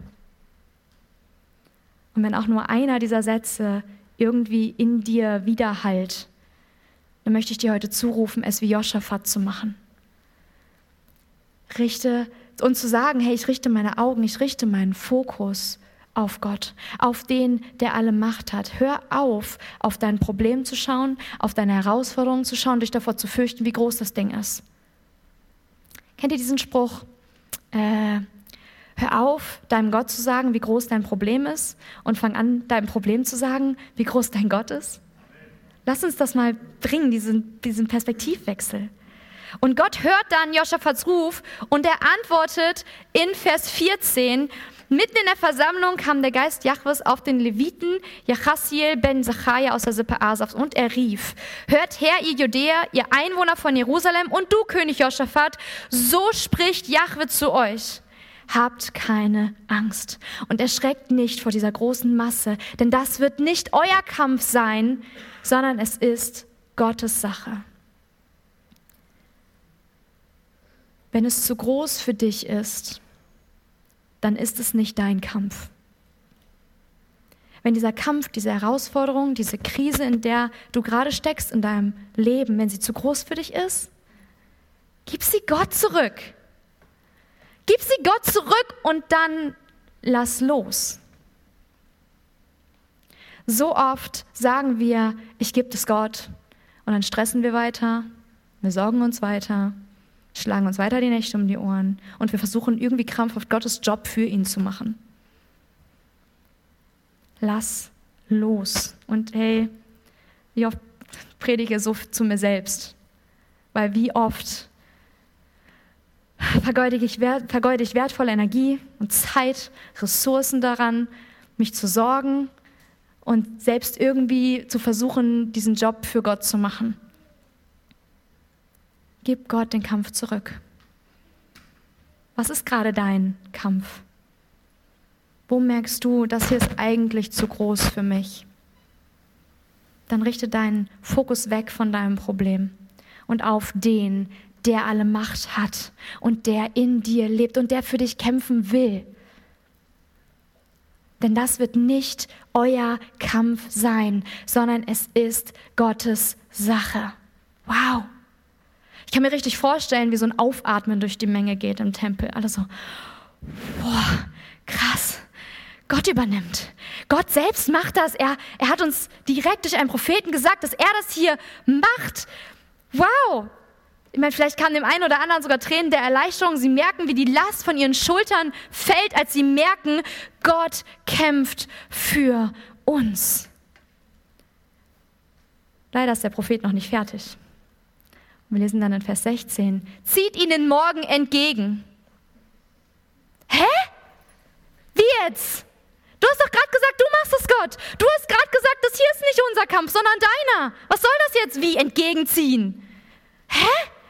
Und wenn auch nur einer dieser Sätze irgendwie in dir widerhallt, dann möchte ich dir heute zurufen, es wie Josaphat zu machen. Richte und zu sagen, hey, ich richte meine Augen, ich richte meinen Fokus auf Gott, auf den, der alle Macht hat. Hör auf, auf dein Problem zu schauen, auf deine Herausforderungen zu schauen, dich davor zu fürchten, wie groß das Ding ist. Kennt ihr diesen Spruch? Äh, hör auf, deinem Gott zu sagen, wie groß dein Problem ist und fang an, deinem Problem zu sagen, wie groß dein Gott ist. Lass uns das mal bringen, diesen, diesen Perspektivwechsel. Und Gott hört dann Josaphats Ruf und er antwortet in Vers vierzehn, mitten in der Versammlung kam der Geist Jahwes auf den Leviten Jachasiel ben Zacharia aus der Sippe Asafs und er rief, hört her, ihr Judäer, ihr Einwohner von Jerusalem und du, König Josaphat, so spricht Jahwe zu euch. Habt keine Angst und erschreckt nicht vor dieser großen Masse, denn das wird nicht euer Kampf sein, sondern es ist Gottes Sache. Wenn es zu groß für dich ist, dann ist es nicht dein Kampf. Wenn dieser Kampf, diese Herausforderung, diese Krise, in der du gerade steckst in deinem Leben, wenn sie zu groß für dich ist, gib sie Gott zurück. Gib sie Gott zurück und dann lass los. So oft sagen wir, ich gebe es Gott und dann stressen wir weiter, wir sorgen uns weiter, schlagen uns weiter die Nächte um die Ohren und wir versuchen irgendwie krampfhaft Gottes Job für ihn zu machen. Lass los. Und hey, wie oft predige ich so zu mir selbst, weil wie oft vergeude ich, vergeude ich wertvolle Energie und Zeit, Ressourcen daran, mich zu sorgen und selbst irgendwie zu versuchen, diesen Job für Gott zu machen. Gib Gott den Kampf zurück. Was ist gerade dein Kampf? Wo merkst du, das hier ist eigentlich zu groß für mich? Dann richte deinen Fokus weg von deinem Problem und auf den, der alle Macht hat und der in dir lebt und der für dich kämpfen will. Denn das wird nicht euer Kampf sein, sondern es ist Gottes Sache. Wow. Ich kann mir richtig vorstellen, wie so ein Aufatmen durch die Menge geht im Tempel. Alle so, boah, krass. Gott übernimmt. Gott selbst macht das. Er, er hat uns direkt durch einen Propheten gesagt, dass er das hier macht. Wow. Ich meine, vielleicht kamen dem einen oder anderen sogar Tränen der Erleichterung. Sie merken, wie die Last von ihren Schultern fällt, als sie merken, Gott kämpft für uns. Leider ist der Prophet noch nicht fertig. Wir lesen dann in Vers sechzehn. Zieht ihnen morgen entgegen. Hä? Wie jetzt? Du hast doch gerade gesagt, du machst es, Gott. Du hast gerade gesagt, das hier ist nicht unser Kampf, sondern deiner. Was soll das jetzt wie entgegenziehen? Hä?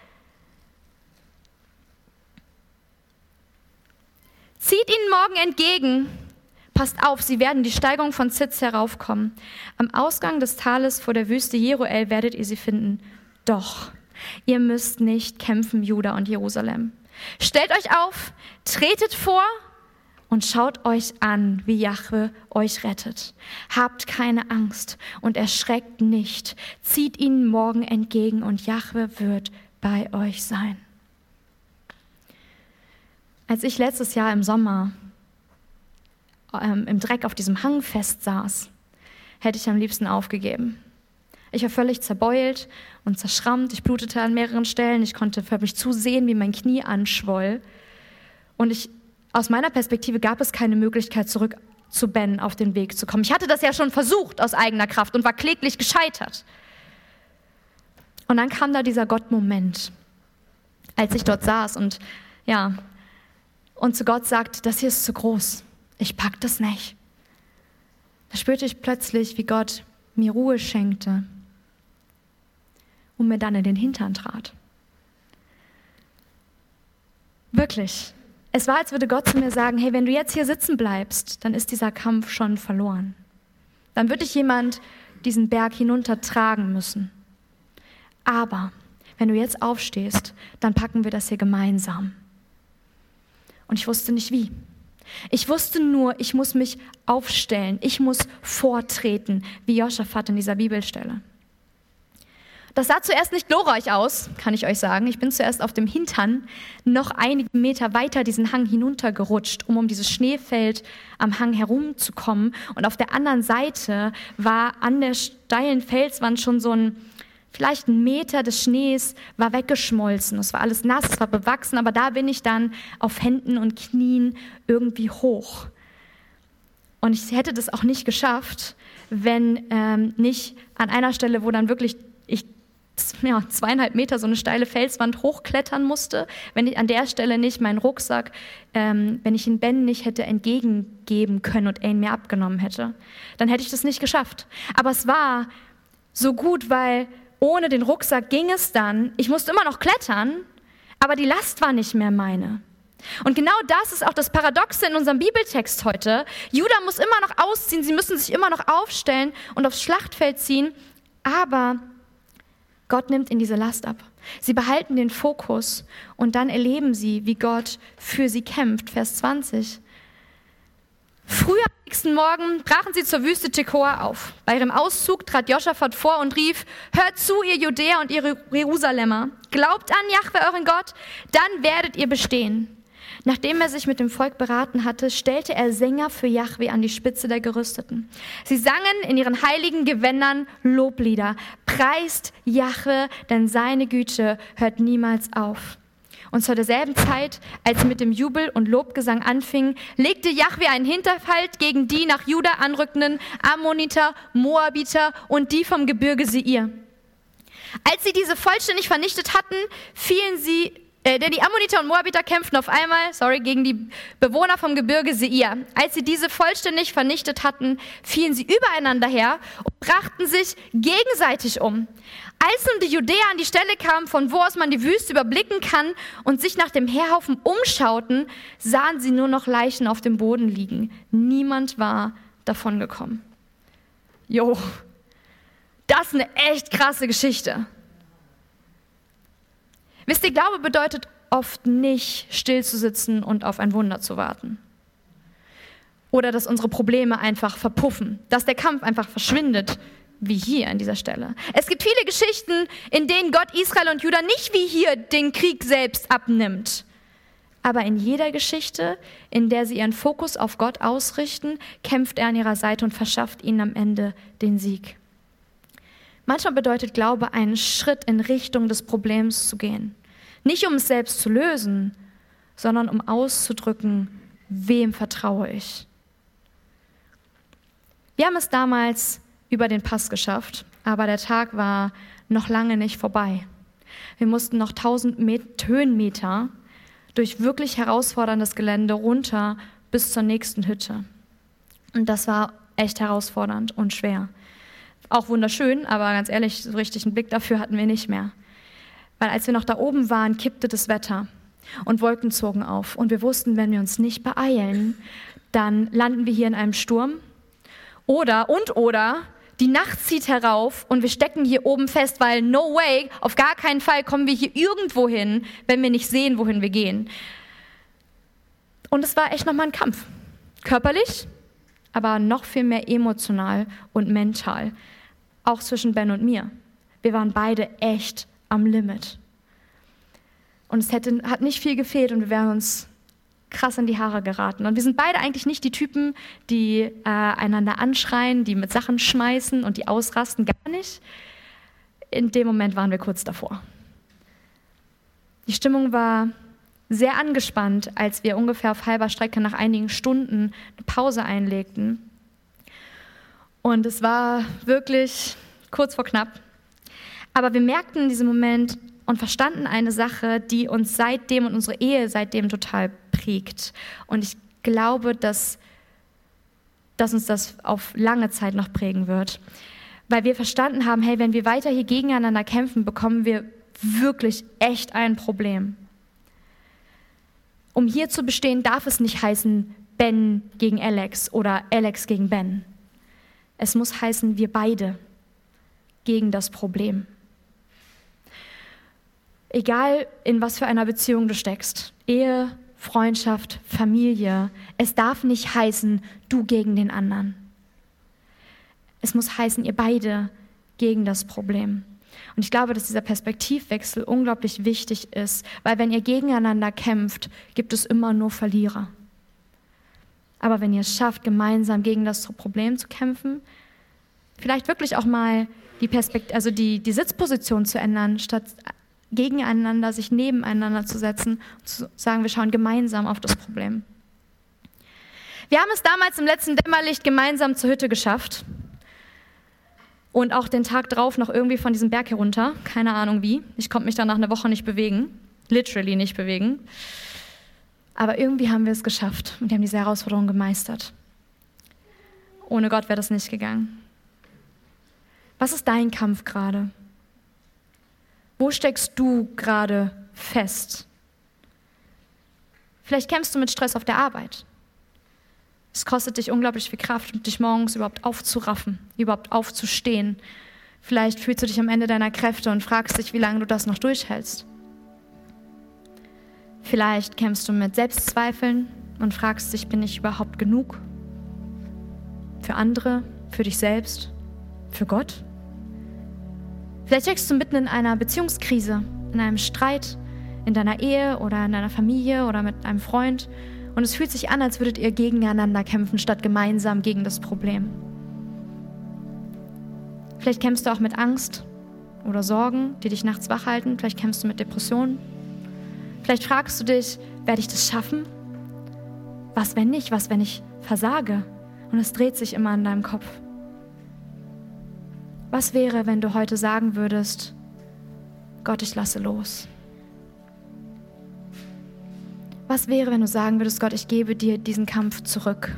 Zieht ihnen morgen entgegen. Passt auf, sie werden die Steigung von Zitz heraufkommen. Am Ausgang des Tales vor der Wüste Jeruel werdet ihr sie finden. Doch, ihr müsst nicht kämpfen, Juda und Jerusalem. Stellt euch auf, tretet vor und schaut euch an, wie Jahwe euch rettet. Habt keine Angst und erschreckt nicht. Zieht ihnen morgen entgegen und Jahwe wird bei euch sein. Als ich letztes Jahr im Sommer ähm, im Dreck auf diesem Hang festsaß, hätte ich am liebsten aufgegeben. Ich war völlig zerbeult und zerschrammt. Ich blutete an mehreren Stellen. Ich konnte förmlich zusehen, wie mein Knie anschwoll. Und ich Aus meiner Perspektive gab es keine Möglichkeit, zurück zu Ben auf den Weg zu kommen. Ich hatte das ja schon versucht aus eigener Kraft und war kläglich gescheitert. Und dann kam da dieser Gott-Moment, als ich dort saß und, ja, und zu Gott sagte, das hier ist zu groß, ich pack das nicht. Da spürte ich plötzlich, wie Gott mir Ruhe schenkte und mir dann in den Hintern trat. Wirklich. Es war, als würde Gott zu mir sagen, hey, wenn du jetzt hier sitzen bleibst, dann ist dieser Kampf schon verloren. Dann wird dich jemand diesen Berg hinuntertragen müssen. Aber wenn du jetzt aufstehst, dann packen wir das hier gemeinsam. Und ich wusste nicht wie. Ich wusste nur, ich muss mich aufstellen. Ich muss vortreten, wie Josaphat in dieser Bibelstelle. Das sah zuerst nicht glorreich aus, kann ich euch sagen. Ich bin zuerst auf dem Hintern noch einige Meter weiter diesen Hang hinuntergerutscht, um um dieses Schneefeld am Hang herumzukommen. Und auf der anderen Seite war an der steilen Felswand schon so ein, vielleicht ein Meter des Schnees war weggeschmolzen. Es war alles nass, es war bewachsen, aber da bin ich dann auf Händen und Knien irgendwie hoch. Und ich hätte das auch nicht geschafft, wenn ähm, nicht an einer Stelle, wo dann wirklich ich ja, zweieinhalb Meter so eine steile Felswand hochklettern musste, wenn ich an der Stelle nicht meinen Rucksack, ähm, wenn ich ihn Ben nicht hätte entgegengeben können und er ihn mir abgenommen hätte, dann hätte ich das nicht geschafft. Aber es war so gut, weil ohne den Rucksack ging es dann. Ich musste immer noch klettern, aber die Last war nicht mehr meine. Und genau das ist auch das Paradoxe in unserem Bibeltext heute. Juda muss immer noch ausziehen, sie müssen sich immer noch aufstellen und aufs Schlachtfeld ziehen, aber Gott nimmt ihnen diese Last ab. Sie behalten den Fokus und dann erleben sie, wie Gott für sie kämpft. Vers zwanzig. Früh am nächsten Morgen brachen sie zur Wüste Tekoa auf. Bei ihrem Auszug trat Josaphat vor und rief: Hört zu, ihr Judäer und ihr Jerusalemer, glaubt an Jahwe, euren Gott, dann werdet ihr bestehen. Nachdem er sich mit dem Volk beraten hatte, stellte er Sänger für Jahwe an die Spitze der Gerüsteten. Sie sangen in ihren heiligen Gewändern Loblieder. Preist Jahwe, denn seine Güte hört niemals auf. Und zu derselben Zeit, als sie mit dem Jubel und Lobgesang anfingen, legte Jahwe einen Hinterhalt gegen die nach Juda anrückenden Ammoniter, Moabiter und die vom Gebirge Seir. Als sie diese vollständig vernichtet hatten, fielen sie, äh, denn die Ammoniter und Moabiter kämpften auf einmal, sorry, gegen die Bewohner vom Gebirge Seir. Als sie diese vollständig vernichtet hatten, fielen sie übereinander her und brachten sich gegenseitig um. Als nun die Judäer an die Stelle kamen, von wo aus man die Wüste überblicken kann und sich nach dem Heerhaufen umschauten, sahen sie nur noch Leichen auf dem Boden liegen. Niemand war davon gekommen. Jo, das ist eine echt krasse Geschichte. Wisst ihr, Glaube bedeutet oft nicht, still zu sitzen und auf ein Wunder zu warten. Oder dass unsere Probleme einfach verpuffen, dass der Kampf einfach verschwindet, wie hier an dieser Stelle. Es gibt viele Geschichten, in denen Gott Israel und Juda nicht wie hier den Krieg selbst abnimmt. Aber in jeder Geschichte, in der sie ihren Fokus auf Gott ausrichten, kämpft er an ihrer Seite und verschafft ihnen am Ende den Sieg. Manchmal bedeutet Glaube, einen Schritt in Richtung des Problems zu gehen. Nicht um es selbst zu lösen, sondern um auszudrücken, wem vertraue ich. Wir haben es damals über den Pass geschafft, aber der Tag war noch lange nicht vorbei. Wir mussten noch tausend Höhenmeter durch wirklich herausforderndes Gelände runter bis zur nächsten Hütte. Und das war echt herausfordernd und schwer. Auch wunderschön, aber ganz ehrlich, so richtig einen Blick dafür hatten wir nicht mehr. Weil als wir noch da oben waren, kippte das Wetter und Wolken zogen auf. Und wir wussten, wenn wir uns nicht beeilen, dann landen wir hier in einem Sturm. Oder, und oder, die Nacht zieht herauf und wir stecken hier oben fest, weil no way, auf gar keinen Fall kommen wir hier irgendwo hin, wenn wir nicht sehen, wohin wir gehen. Und es war echt nochmal ein Kampf. Körperlich, aber noch viel mehr emotional und mental. Auch zwischen Ben und mir. Wir waren beide echt am Limit. Und es hätte, hat nicht viel gefehlt und wir wären uns krass in die Haare geraten. Und wir sind beide eigentlich nicht die Typen, die äh, einander anschreien, die mit Sachen schmeißen und die ausrasten, gar nicht. In dem Moment waren wir kurz davor. Die Stimmung war sehr angespannt, als wir ungefähr auf halber Strecke nach einigen Stunden eine Pause einlegten. Und es war wirklich kurz vor knapp. Aber wir merkten in diesem Moment und verstanden eine Sache, die uns seitdem und unsere Ehe seitdem total prägt. Und ich glaube, dass, dass uns das auf lange Zeit noch prägen wird. Weil wir verstanden haben, hey, wenn wir weiter hier gegeneinander kämpfen, bekommen wir wirklich echt ein Problem. Um hier zu bestehen, darf es nicht heißen Ben gegen Alex oder Alex gegen Ben. Es muss heißen, wir beide gegen das Problem. Egal, in was für einer Beziehung du steckst, Ehe, Freundschaft, Familie, es darf nicht heißen, du gegen den anderen. Es muss heißen, ihr beide gegen das Problem. Und ich glaube, dass dieser Perspektivwechsel unglaublich wichtig ist, weil wenn ihr gegeneinander kämpft, gibt es immer nur Verlierer. Aber wenn ihr es schafft, gemeinsam gegen das Problem zu kämpfen, vielleicht wirklich auch mal die Perspekt- also die, die Sitzposition zu ändern, statt gegeneinander, sich nebeneinander zu setzen und zu sagen, wir schauen gemeinsam auf das Problem. Wir haben es damals im letzten Dämmerlicht gemeinsam zur Hütte geschafft und auch den Tag drauf noch irgendwie von diesem Berg herunter, keine Ahnung wie. Ich konnte mich dann nach einer Woche nicht bewegen, literally nicht bewegen. Aber irgendwie haben wir es geschafft und wir haben diese Herausforderung gemeistert. Ohne Gott wäre das nicht gegangen. Was ist dein Kampf gerade? Wo steckst du gerade fest? Vielleicht kämpfst du mit Stress auf der Arbeit. Es kostet dich unglaublich viel Kraft, dich morgens überhaupt aufzuraffen, überhaupt aufzustehen. Vielleicht fühlst du dich am Ende deiner Kräfte und fragst dich, wie lange du das noch durchhältst. Vielleicht kämpfst du mit Selbstzweifeln und fragst dich, bin ich überhaupt genug? für andere, für dich selbst, für Gott? Vielleicht steckst du mitten in einer Beziehungskrise, in einem Streit, in deiner Ehe oder in deiner Familie oder mit einem Freund und es fühlt sich an, als würdet ihr gegeneinander kämpfen, statt gemeinsam gegen das Problem. Vielleicht kämpfst du auch mit Angst oder Sorgen, die dich nachts wach halten. Vielleicht kämpfst du mit Depressionen. Vielleicht fragst du dich, werde ich das schaffen? Was, wenn nicht? Was, wenn ich versage? Und es dreht sich immer in deinem Kopf. Was wäre, wenn du heute sagen würdest, Gott, ich lasse los? Was wäre, wenn du sagen würdest, Gott, ich gebe dir diesen Kampf zurück?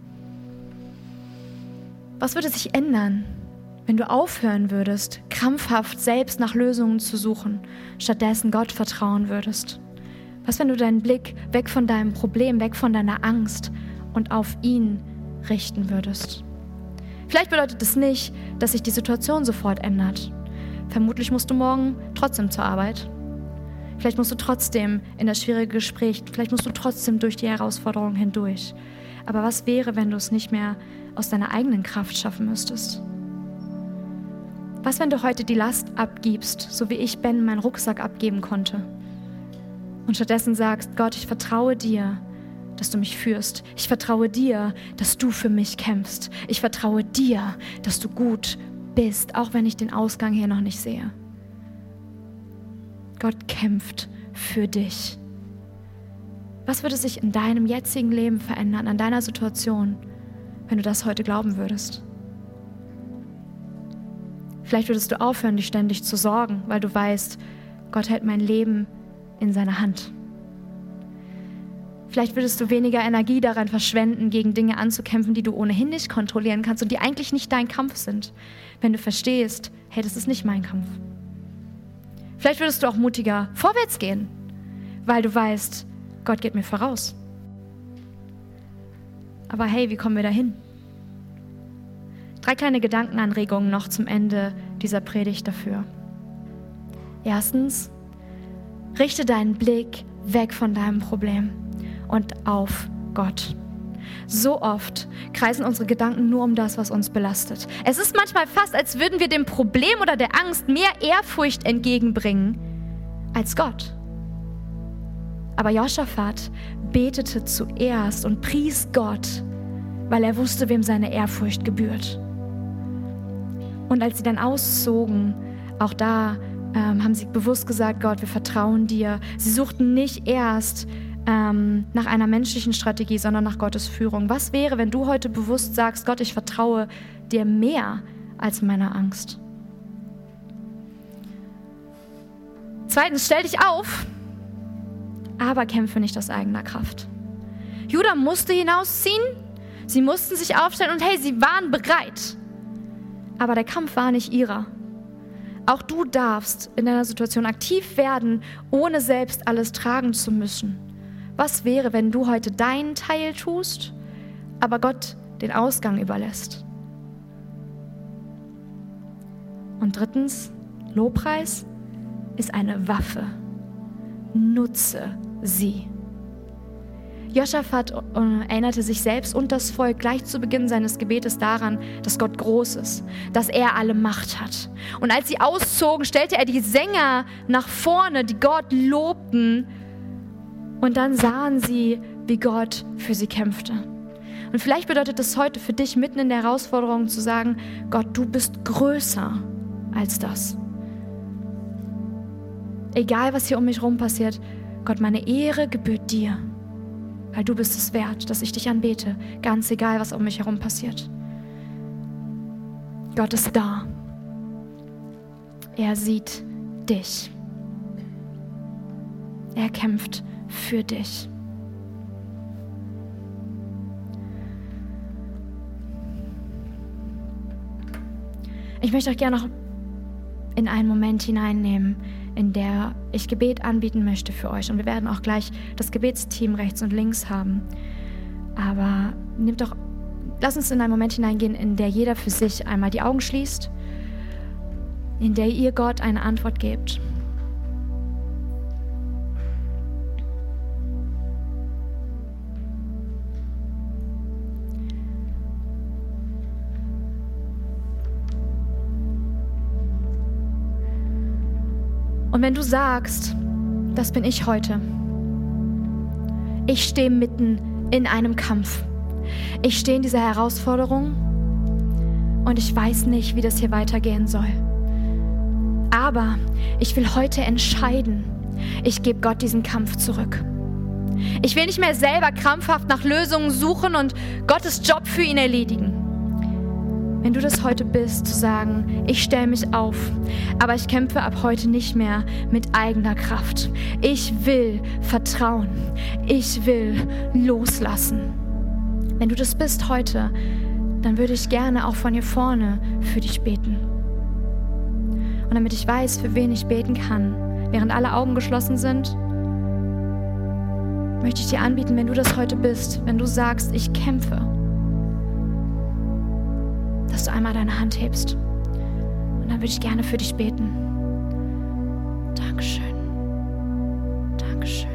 Was würde sich ändern, wenn du aufhören würdest, krampfhaft selbst nach Lösungen zu suchen, stattdessen Gott vertrauen würdest? Was, wenn du deinen Blick weg von deinem Problem, weg von deiner Angst und auf ihn richten würdest? Vielleicht bedeutet es nicht, dass sich die Situation sofort ändert. Vermutlich musst du morgen trotzdem zur Arbeit. Vielleicht musst du trotzdem in das schwierige Gespräch, vielleicht musst du trotzdem durch die Herausforderungen hindurch. Aber was wäre, wenn du es nicht mehr aus deiner eigenen Kraft schaffen müsstest? Was, wenn du heute die Last abgibst, so wie ich Ben meinen Rucksack abgeben konnte? Und stattdessen sagst, Gott, ich vertraue dir, dass du mich führst. Ich vertraue dir, dass du für mich kämpfst. Ich vertraue dir, dass du gut bist, auch wenn ich den Ausgang hier noch nicht sehe. Gott kämpft für dich. Was würde sich in deinem jetzigen Leben verändern, an deiner Situation, wenn du das heute glauben würdest? Vielleicht würdest du aufhören, dich ständig zu sorgen, weil du weißt, Gott hält mein Leben in seiner Hand. Vielleicht würdest du weniger Energie daran verschwenden, gegen Dinge anzukämpfen, die du ohnehin nicht kontrollieren kannst und die eigentlich nicht dein Kampf sind, wenn du verstehst, hey, das ist nicht mein Kampf. Vielleicht würdest du auch mutiger vorwärts gehen, weil du weißt, Gott geht mir voraus. Aber hey, wie kommen wir dahin? Drei kleine Gedankenanregungen noch zum Ende dieser Predigt dafür. Erstens, richte deinen Blick weg von deinem Problem und auf Gott. So oft kreisen unsere Gedanken nur um das, was uns belastet. Es ist manchmal fast, als würden wir dem Problem oder der Angst mehr Ehrfurcht entgegenbringen als Gott. Aber Josaphat betete zuerst und pries Gott, weil er wusste, wem seine Ehrfurcht gebührt. Und als sie dann auszogen, auch da ähm, haben sie bewusst gesagt, Gott, wir vertrauen dir. Sie suchten nicht erst ähm, nach einer menschlichen Strategie, sondern nach Gottes Führung. Was wäre, wenn du heute bewusst sagst, Gott, ich vertraue dir mehr als meiner Angst? Zweitens, stell dich auf, aber kämpfe nicht aus eigener Kraft. Juda musste hinausziehen, sie mussten sich aufstellen und hey, sie waren bereit. Aber der Kampf war nicht ihrer. Auch du darfst in deiner Situation aktiv werden, ohne selbst alles tragen zu müssen. Was wäre, wenn du heute deinen Teil tust, aber Gott den Ausgang überlässt? Und drittens, Lobpreis ist eine Waffe. Nutze sie. Josaphat erinnerte sich selbst und das Volk gleich zu Beginn seines Gebetes daran, dass Gott groß ist, dass er alle Macht hat. Und als sie auszogen, stellte er die Sänger nach vorne, die Gott lobten. Und dann sahen sie, wie Gott für sie kämpfte. Und vielleicht bedeutet es heute für dich, mitten in der Herausforderung zu sagen, Gott, du bist größer als das. Egal, was hier um mich herum passiert, Gott, meine Ehre gebührt dir. Weil du bist es wert, dass ich dich anbete, ganz egal, was um mich herum passiert. Gott ist da. Er sieht dich. Er kämpft für dich. Ich möchte euch gerne noch in einen Moment hineinnehmen, in der ich Gebet anbieten möchte für euch. Und wir werden auch gleich das Gebetsteam rechts und links haben. Aber nehmt doch, lasst uns in einen Moment hineingehen, in der jeder für sich einmal die Augen schließt, in der ihr Gott eine Antwort gebt. Und wenn du sagst, das bin ich heute, ich stehe mitten in einem Kampf, ich stehe in dieser Herausforderung und ich weiß nicht, wie das hier weitergehen soll. Aber ich will heute entscheiden, ich gebe Gott diesen Kampf zurück. Ich will nicht mehr selber krampfhaft nach Lösungen suchen und Gottes Job für ihn erledigen. Wenn du das heute bist, zu sagen, ich stelle mich auf, aber ich kämpfe ab heute nicht mehr mit eigener Kraft. Ich will vertrauen. Ich will loslassen. Wenn du das bist heute, dann würde ich gerne auch von hier vorne für dich beten. Und damit ich weiß, für wen ich beten kann, während alle Augen geschlossen sind, möchte ich dir anbieten, wenn du das heute bist, wenn du sagst, ich kämpfe, dass du einmal deine Hand hebst. Und dann würde ich gerne für dich beten. Dankeschön. Dankeschön.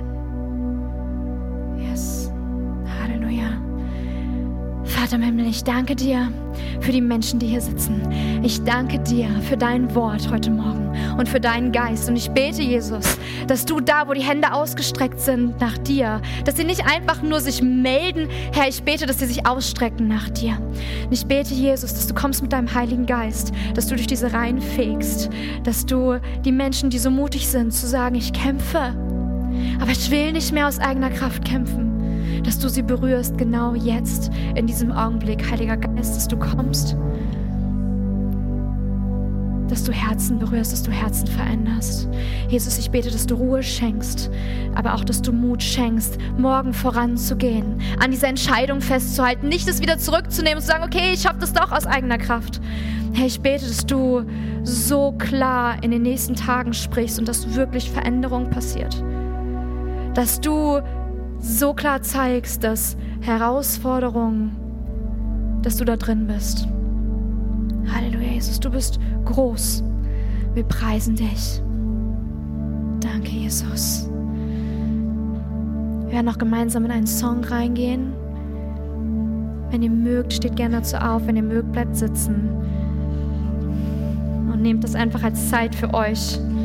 Yes. Halleluja. Vater im Himmel, ich danke dir für die Menschen, die hier sitzen. Ich danke dir für dein Wort heute Morgen und für deinen Geist. Und ich bete, Jesus, dass du da, wo die Hände ausgestreckt sind, nach dir, dass sie nicht einfach nur sich melden. Herr, ich bete, dass sie sich ausstrecken nach dir. Und ich bete, Jesus, dass du kommst mit deinem Heiligen Geist, dass du durch diese Reihen fegst, dass du die Menschen, die so mutig sind, zu sagen, ich kämpfe, aber ich will nicht mehr aus eigener Kraft kämpfen, dass du sie berührst, genau jetzt, in diesem Augenblick, Heiliger Geist, dass du kommst, dass du Herzen berührst, dass du Herzen veränderst. Jesus, ich bete, dass du Ruhe schenkst, aber auch, dass du Mut schenkst, morgen voranzugehen, an dieser Entscheidung festzuhalten, nicht das wieder zurückzunehmen und zu sagen, okay, ich schaffe das doch aus eigener Kraft. Herr, ich bete, dass du so klar in den nächsten Tagen sprichst und dass wirklich Veränderung passiert. Dass du so klar zeigst, dass Herausforderungen, dass du da drin bist. Halleluja, Jesus, du bist groß. Wir preisen dich. Danke, Jesus. Wir werden noch gemeinsam in einen Song reingehen. Wenn ihr mögt, steht gerne dazu auf. Wenn ihr mögt, bleibt sitzen. Und nehmt das einfach als Zeit für euch.